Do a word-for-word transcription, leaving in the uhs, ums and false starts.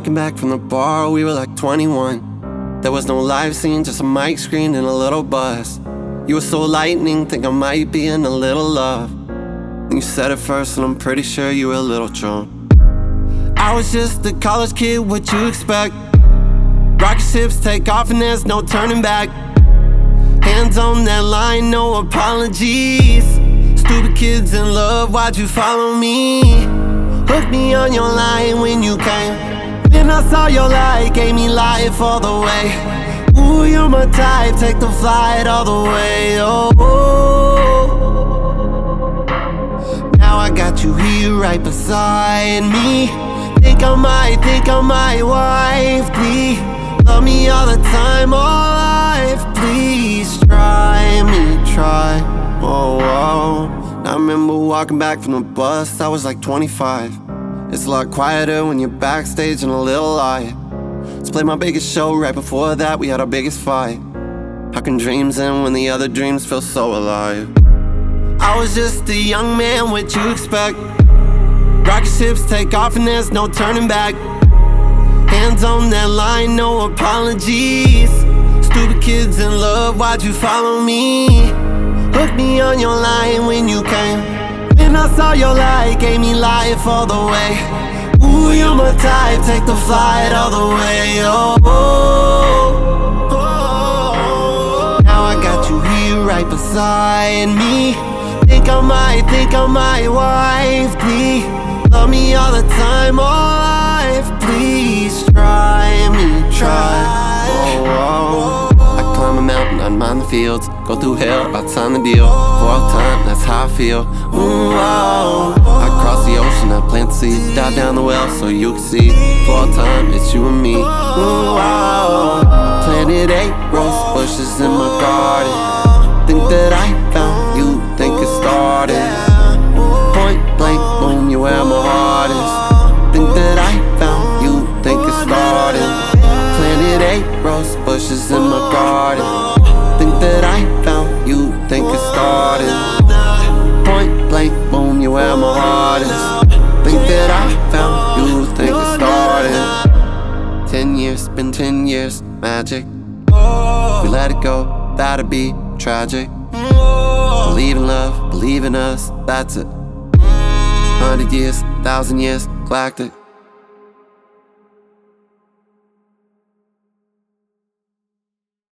walking back from the bar, we were like twenty-one. There was no live scene, just a mic screen and a little buzz. You were so lightning, think I might be in a little love. And you said it first and I'm pretty sure you were a little drunk. I was just a college kid, what you expect? Rocket ships take off and there's no turning back. Hands on that line, no apologies. Stupid kids in love, why'd you follow me? Hooked me on your line when you came. Then I saw your light, gave me life all the way. Ooh, you're my type, take the flight all the way. Oh, oh. Now I got you here right beside me. Think I might, think I might wife me. Love me all the time, all life. Please try me, try. Oh, oh. I remember walking back from the bus, I was like twenty-five. It's a lot quieter when you're backstage and a little light. Let's play my biggest show, right before that we had our biggest fight. How can dreams end when the other dreams feel so alive? I was just a young man, what you expect? Rocket ships take off and there's no turning back. Hands on that line, no apologies. Stupid kids in love, why'd you follow me? Hooked me on your line when you came. When I saw your light, gave me life all the way. Ooh, you're my type, take the flight all the way. Oh, oh, oh. Now I got you here right beside me. Think I might, think I might wife me. Love me all the time, all life. Please try me, try. Oh, oh. Climb a mountain, unmind the fields. Go through hell, about to sign the deal. Fourth time, that's how I feel. Ooh, oh. I cross the ocean, I plant the seed. Dive down the well so you can see. Fourth time, it's you and me. Ooh, oh. Planted eight rose bushes in my garden. Think that I found you, think it started. Point blank, boom, you're where my heart is. Think that I found you, think it started. Planted eight rose bushes in my garden. Think that I found you, think it started. Point blank, boom, you're where my heart is. Think that I found you, think it started. Ten years, been ten years, magic. We let it go, that'd be tragic. Believe in love, believe in us, that's it. Hundred years, thousand years, galactic.